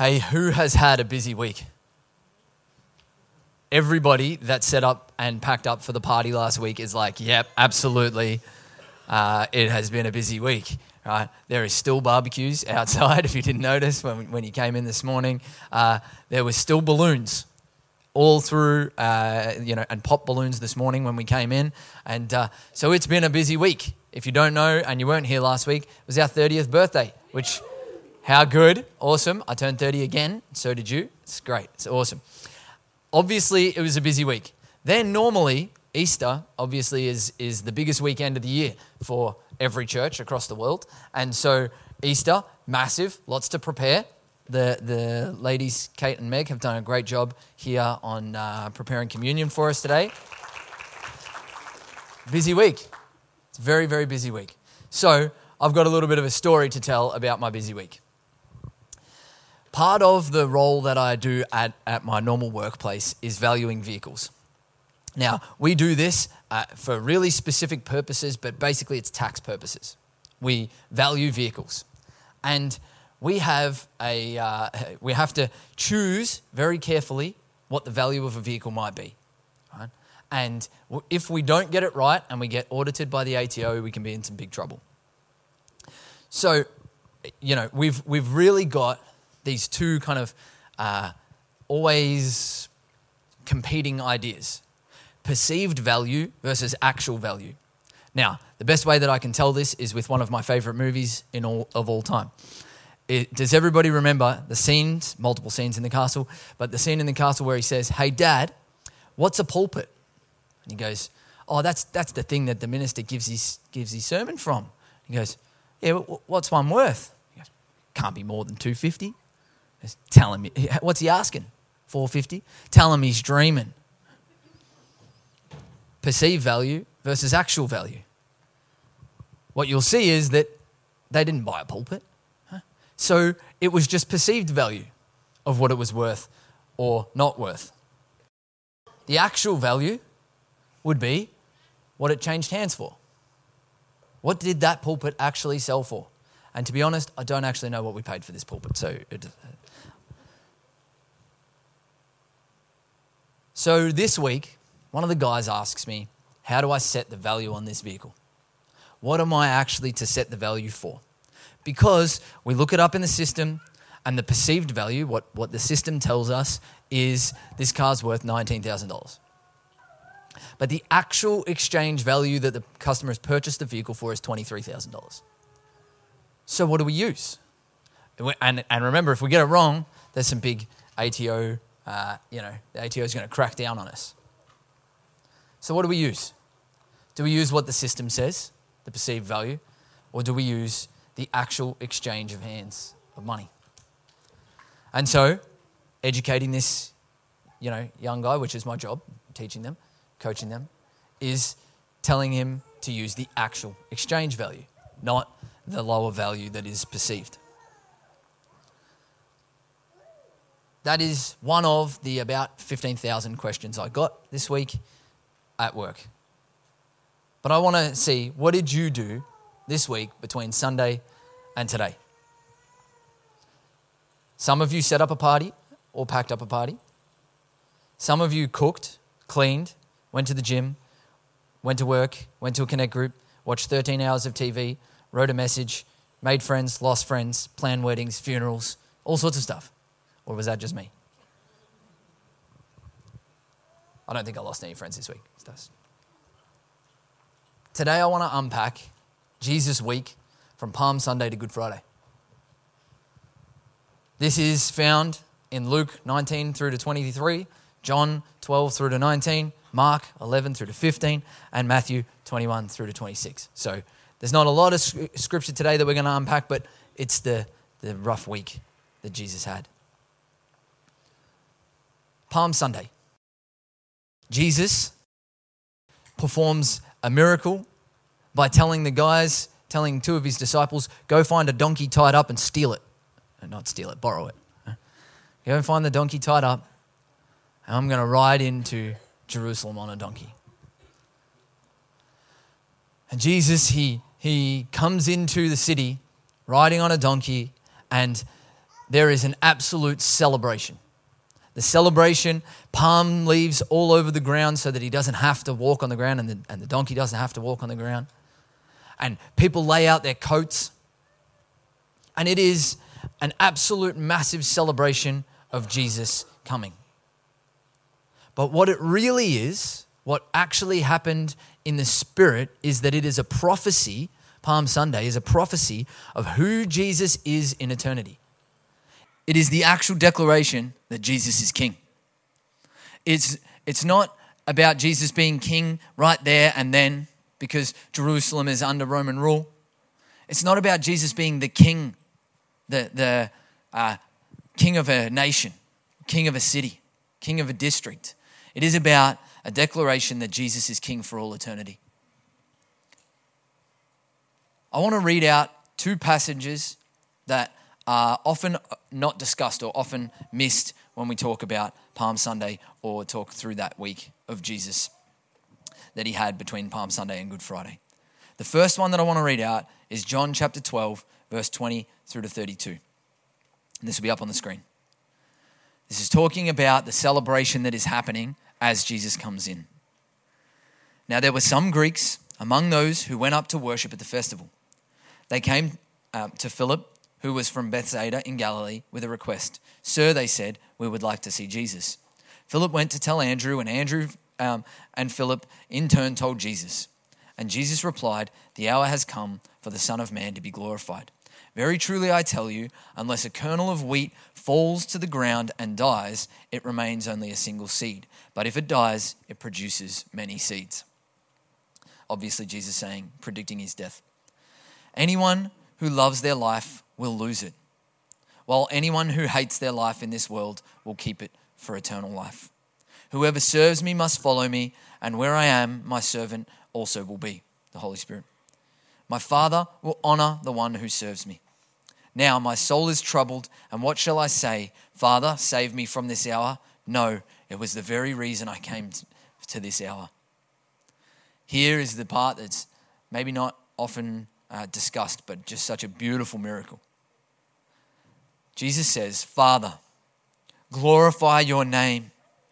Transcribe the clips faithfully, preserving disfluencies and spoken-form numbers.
Hey, who has had a busy week? Everybody that set up and packed up for the party last week is like, yep, absolutely. Uh, it has been a busy week, right? There is still barbecues outside, if you didn't notice when, when you came in this morning. Uh, there was still balloons all through, uh, you know, and pop balloons this morning when we came in. And uh, so it's been a busy week. If you don't know and you weren't here last week, it was our thirtieth birthday, which... How good. Awesome. I turned thirty again. So did you. It's great. It's awesome. Obviously, it was a busy week. Then normally, Easter, obviously, is, is the biggest weekend of the year for every church across the world. And so Easter, massive, lots to prepare. The the ladies, Kate and Meg, have done a great job here on uh, preparing communion for us today. Busy week. It's a very, very busy week. So I've got a little bit of a story to tell about my busy week. Part of the role that I do at, at my normal workplace is valuing vehicles. Now, we do this uh, for really specific purposes, but basically it's tax purposes. We value vehicles. And we have a uh, we have to choose very carefully what the value of a vehicle might be. Right? And if we don't get it right and we get audited by the A T O, we can be in some big trouble. So, you know, we've we've really got these two kind of uh, always competing ideas. Perceived value versus actual value. Now, the best way that I can tell this is with one of my favorite movies in all of all time. It, does everybody remember the scenes, multiple scenes in the castle, but the scene in the castle where he says, "Hey, Dad, what's a pulpit?" And he goes, "Oh, that's that's the thing that the minister gives his, gives his sermon from." He goes, "Yeah, what's one worth?" He goes, "Can't be more than two hundred fifty dollars. Tell him, what's he asking? four hundred fifty dollars? Tell him he's dreaming. Perceived value versus actual value. What you'll see is that they didn't buy a pulpit. Huh? So it was just perceived value of what it was worth or not worth. The actual value would be what it changed hands for. What did that pulpit actually sell for? And to be honest, I don't actually know what we paid for this pulpit. So, it, so this week, one of the guys asks me, how do I set the value on this vehicle? What am I actually to set the value for? Because we look it up in the system and the perceived value, what, what the system tells us is this car's worth nineteen thousand dollars. But the actual exchange value that the customer has purchased the vehicle for is twenty-three thousand dollars. So what do we use? And, and remember, if we get it wrong, there's some big A T O, uh, you know, the A T O is going to crack down on us. So what do we use? Do we use what the system says, the perceived value, or do we use the actual exchange of hands of money? And so educating this, you know, young guy, which is my job, teaching them, coaching them, is telling him to use the actual exchange value, not the lower value that is perceived. That is one of the about fifteen thousand questions I got this week at work. But I want to see, what did you do this week between Sunday and today? Some of you set up a party or packed up a party. Some of you cooked, cleaned, went to the gym, went to work, went to a Connect group, watched thirteen hours of T V, wrote a message, made friends, lost friends, planned weddings, funerals, all sorts of stuff. Or was that just me? I don't think I lost any friends this week. Today I want to unpack Jesus week from Palm Sunday to Good Friday. This is found in Luke nineteen through to twenty-three, John twelve through to nineteen, Mark eleven through to fifteen, and Matthew twenty-one through to twenty-six. So there's not a lot of scripture today that we're going to unpack, but it's the, the rough week that Jesus had. Palm Sunday. Jesus performs a miracle by telling the guys, telling two of his disciples, go find a donkey tied up and steal it. Not steal it, borrow it. Go and find the donkey tied up, and I'm going to ride into Jerusalem on a donkey. And Jesus, he, he comes into the city riding on a donkey, and there is an absolute celebration. The celebration, palm leaves all over the ground so that he doesn't have to walk on the ground and the, and the donkey doesn't have to walk on the ground. And people lay out their coats. And it is an absolute massive celebration of Jesus coming. But what it really is, what actually happened in the Spirit, is that it is a prophecy. Palm Sunday is a prophecy of who Jesus is in eternity. It is the actual declaration that Jesus is king. It's, it's not about Jesus being king right there and then because Jerusalem is under Roman rule. It's not about Jesus being the king, the, the uh, king of a nation, king of a city, king of a district. It is about a declaration that Jesus is king for all eternity. I want to read out two passages that are often not discussed or often missed when we talk about Palm Sunday or talk through that week of Jesus that he had between Palm Sunday and Good Friday. The first one that I want to read out is John chapter twelve, verse twenty through to thirty-two. And this will be up on the screen. This is talking about the celebration that is happening as Jesus comes in. Now there were some Greeks among those who went up to worship at the festival. They came uh, to Philip, who was from Bethsaida in Galilee, with a request. Sir, they said, we would like to see Jesus. Philip went to tell Andrew, and Andrew um, and Philip in turn told Jesus. And Jesus replied, the hour has come for the Son of Man to be glorified. Very truly I tell you, unless a kernel of wheat falls to the ground and dies, it remains only a single seed. But if it dies, it produces many seeds. Obviously, Jesus saying, predicting his death. Anyone who loves their life will lose it, while anyone who hates their life in this world will keep it for eternal life. Whoever serves me must follow me, and where I am, my servant also will be, the Holy Spirit. My Father will honor the one who serves me. Now my soul is troubled, and what shall I say? Father, save me from this hour? No, it was the very reason I came to this hour. Here is the part that's maybe not often uh, discussed, but just such a beautiful miracle. Jesus says, Father, glorify your name.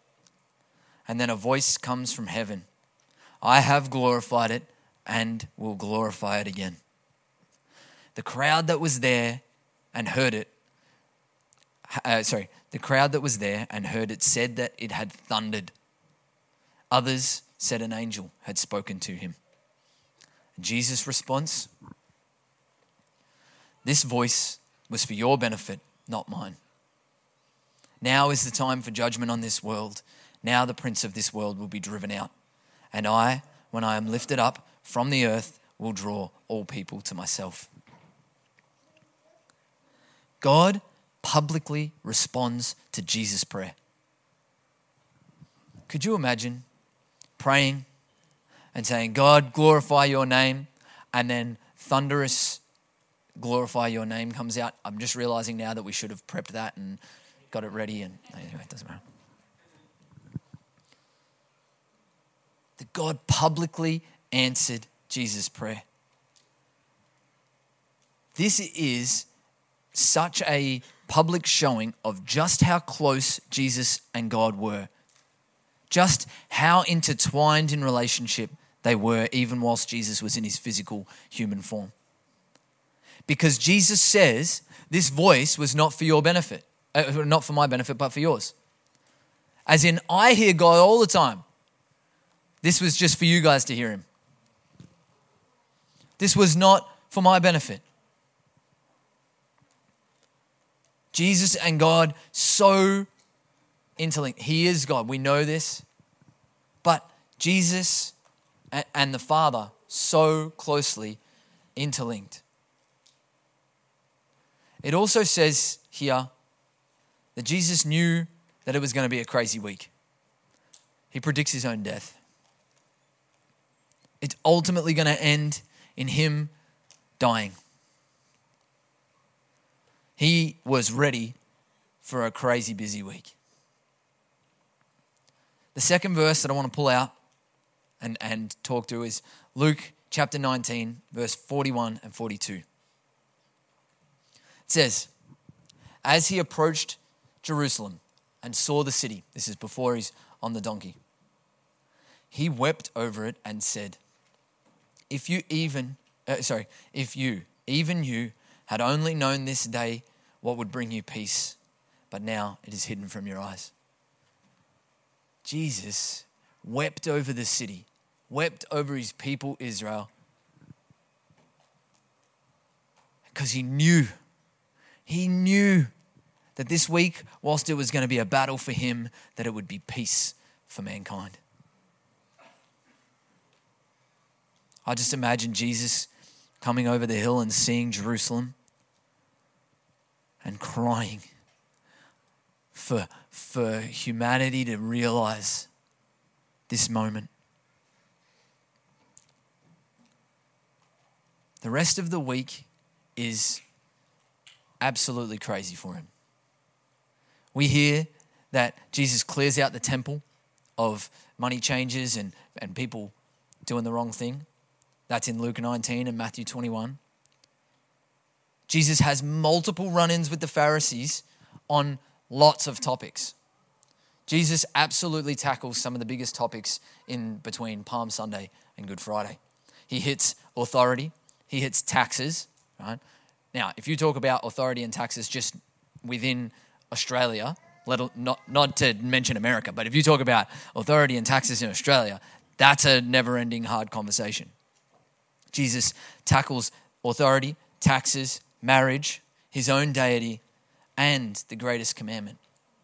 And then a voice comes from heaven. I have glorified it and will glorify it again. The crowd that was there and heard it, uh, sorry, the crowd that was there and heard it said that it had thundered. Others said an angel had spoken to him. Jesus' response, this voice was for your benefit, not mine. Now is the time for judgment on this world. Now the prince of this world will be driven out. And I, when I am lifted up from the earth, will draw all people to myself. God publicly responds to Jesus' prayer. Could you imagine praying and saying, God, glorify your name, and then thunderous glorify your name comes out? I'm just realizing now that we should have prepped that and got it ready, and anyway, it doesn't matter. That God publicly answered Jesus' prayer. This is such a public showing of just how close Jesus and God were. Just how intertwined in relationship they were, even whilst Jesus was in his physical human form. Because Jesus says, this voice was not for your benefit, uh, not for my benefit, but for yours. As in, I hear God all the time. This was just for you guys to hear him. This was not for my benefit. Jesus and God so interlinked. He is God. We know this. But Jesus and the Father so closely interlinked. It also says here that Jesus knew that it was going to be a crazy week. He predicts his own death. It's ultimately going to end in him dying. He was ready for a crazy busy week. The second verse that I want to pull out and, and talk to is Luke chapter nineteen, verse forty-one and forty-two. It says, As he approached Jerusalem and saw the city, this is before he's on the donkey, he wept over it and said, if you even, uh, sorry, if you, even you, had only known this day what would bring you peace, but now it is hidden from your eyes. Jesus wept over the city, wept over his people Israel, because he knew, he knew that this week, whilst it was going to be a battle for him, that it would be peace for mankind. I just imagine Jesus coming over the hill and seeing Jerusalem and crying for, for humanity to realize this moment. The rest of the week is absolutely crazy for him. We hear that Jesus clears out the temple of money changers and, and people doing the wrong thing. That's in Luke nineteen and Matthew twenty-one. Jesus has multiple run-ins with the Pharisees on lots of topics. Jesus absolutely tackles some of the biggest topics in between Palm Sunday and Good Friday. He hits authority. He hits taxes. Right? Now, if you talk about authority and taxes just within Australia, let, not, not to mention America, but if you talk about authority and taxes in Australia, that's a never-ending hard conversation. Jesus tackles authority, taxes, marriage, his own deity, and the greatest commandment.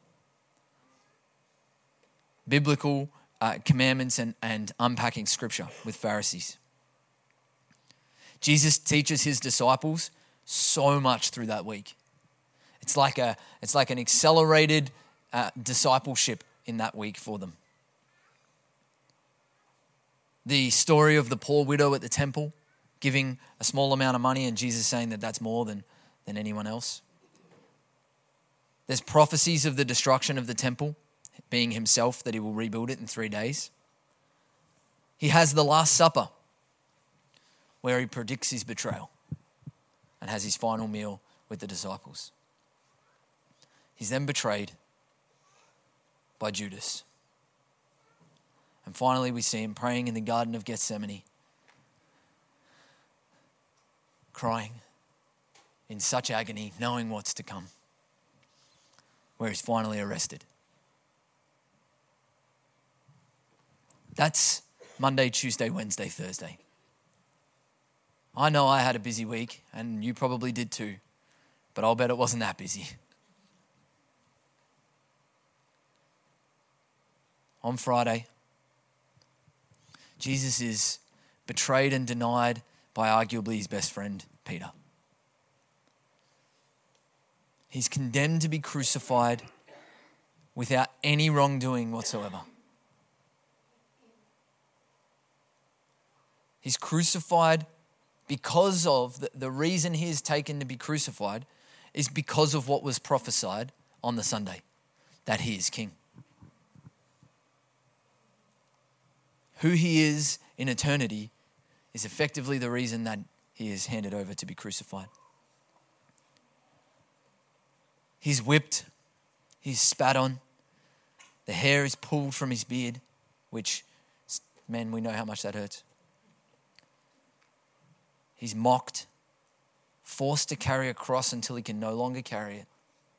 Biblical uh, commandments and, and unpacking scripture with Pharisees. Jesus teaches his disciples so much through that week. It's like a, it's like an accelerated uh, discipleship in that week for them. The story of the poor widow at the temple, giving a small amount of money and Jesus saying that that's more than, than anyone else. There's prophecies of the destruction of the temple, being himself, that he will rebuild it in three days. He has the Last Supper, where he predicts his betrayal and has his final meal with the disciples. He's then betrayed by Judas. And finally, we see him praying in the Garden of Gethsemane, crying in such agony, knowing what's to come, where he's finally arrested. That's Monday, Tuesday, Wednesday, Thursday. I know I had a busy week, and you probably did too, but I'll bet it wasn't that busy. On Friday, Jesus is betrayed and denied by arguably his best friend, Peter. He's condemned to be crucified without any wrongdoing whatsoever. He's crucified because of, the, the reason he is taken to be crucified is because of what was prophesied on the Sunday, that he is king. Who he is in eternity is effectively the reason that he is handed over to be crucified. He's whipped, he's spat on, the hair is pulled from his beard, which, man, we know how much that hurts. He's mocked, forced to carry a cross until he can no longer carry it.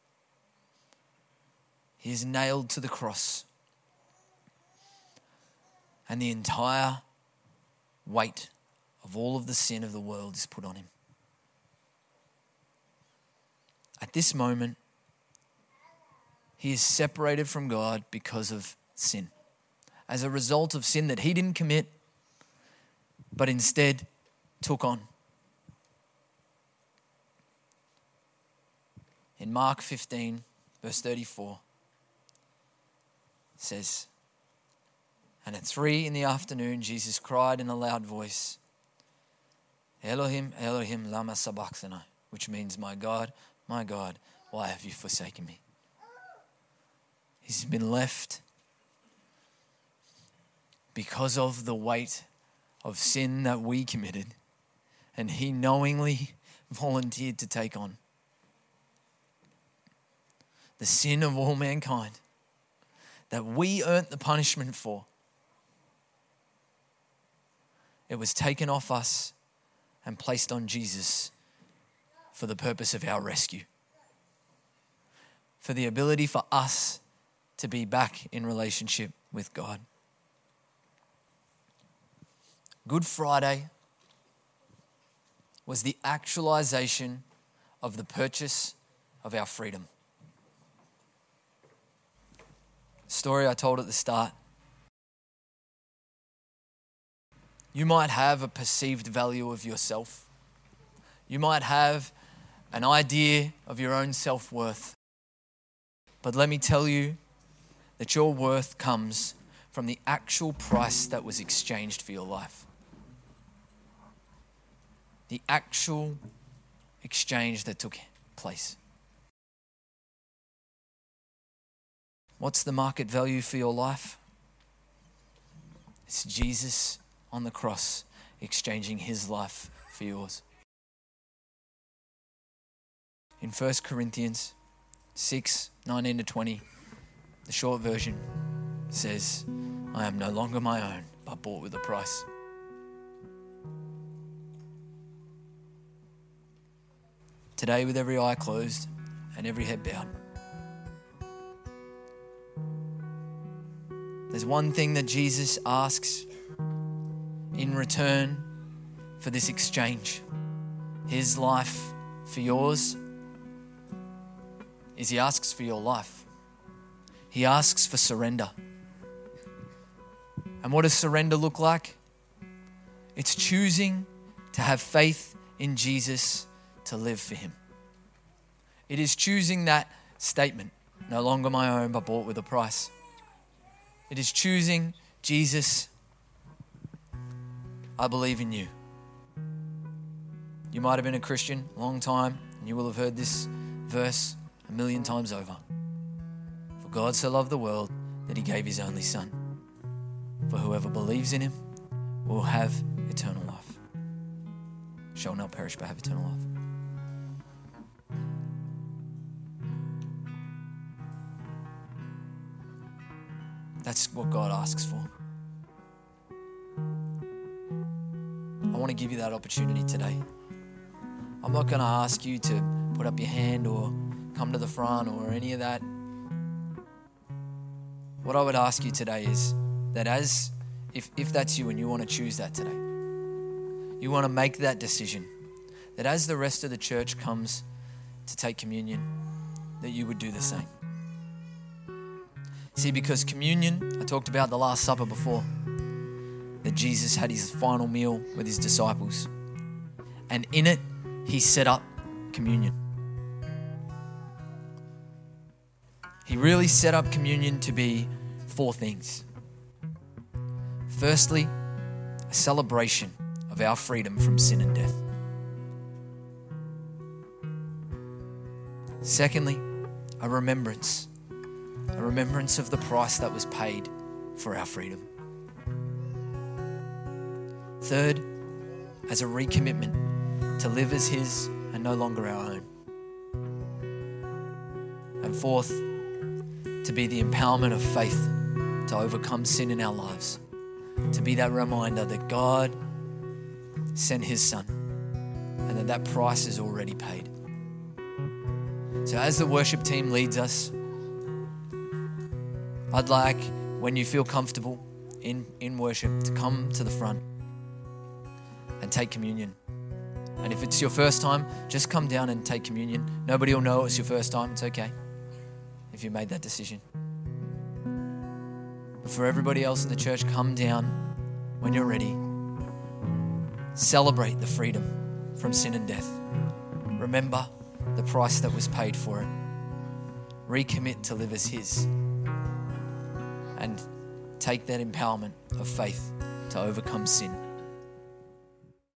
He is nailed to the cross. And the entire weight of all of the sin of the world is put on him. At this moment, he is separated from God because of sin. As a result of sin that he didn't commit, but instead took on. In Mark fifteen, verse thirty-four, it says, "And at three in the afternoon, Jesus cried in a loud voice, Elohim, Elohim, lama sabachthani, which means, my God, my God, why have you forsaken me?" He's been left because of the weight of sin that we committed, and he knowingly volunteered to take on. the sin of all mankind, that we earned the punishment for. It was taken off us and placed on Jesus for the purpose of our rescue, for the ability for us to be back in relationship with God. Good Friday was the actualization of the purchase of our freedom. Story I told at the start. You might have a perceived value of yourself. You might have an idea of your own self-worth. But let me tell you that your worth comes from the actual price that was exchanged for your life. The actual exchange that took place. What's the market value for your life? It's Jesus on the cross exchanging his life for yours. In First Corinthians six, nineteen to twenty, the short version says, I am no longer my own, but bought with a price. Today, with every eye closed and every head bowed, there's one thing that Jesus asks in return for this exchange. His life for yours is he asks for your life. He asks for surrender. And what does surrender look like? It's choosing to have faith in Jesus to live for him. It is choosing that statement, no longer my own, but bought with a price. It is choosing, Jesus, I believe in you. You might have been a Christian a long time, and you will have heard this verse a million times over. For God so loved the world that he gave his only Son. For whoever believes in him will have eternal life. Shall not perish but have eternal life. That's what God asks for. I want to give you that opportunity today. I'm not going to ask you to put up your hand or come to the front or any of that. What I would ask you today is that as, if, if that's you and you want to choose that today, you want to make that decision, that as the rest of the church comes to take communion, that you would do the same. See, because communion, I talked about the Last Supper before, that Jesus had his final meal with his disciples. And in it, he set up communion. He really set up communion to be four things. Firstly, a celebration of our freedom from sin and death. Secondly, a remembrance. A remembrance of the price that was paid for our freedom. Third, as a recommitment to live as his and no longer our own. And fourth, to be the empowerment of faith to overcome sin in our lives. To be that reminder that God sent his Son and that that price is already paid. So as the worship team leads us, I'd like, when you feel comfortable in, in worship, to come to the front and take communion. And if it's your first time, just come down and take communion. Nobody will know it's your first time. It's okay if you made that decision. But for everybody else in the church, come down when you're ready. Celebrate the freedom from sin and death. Remember the price that was paid for it. Recommit to live as his. And take that empowerment of faith to overcome sin.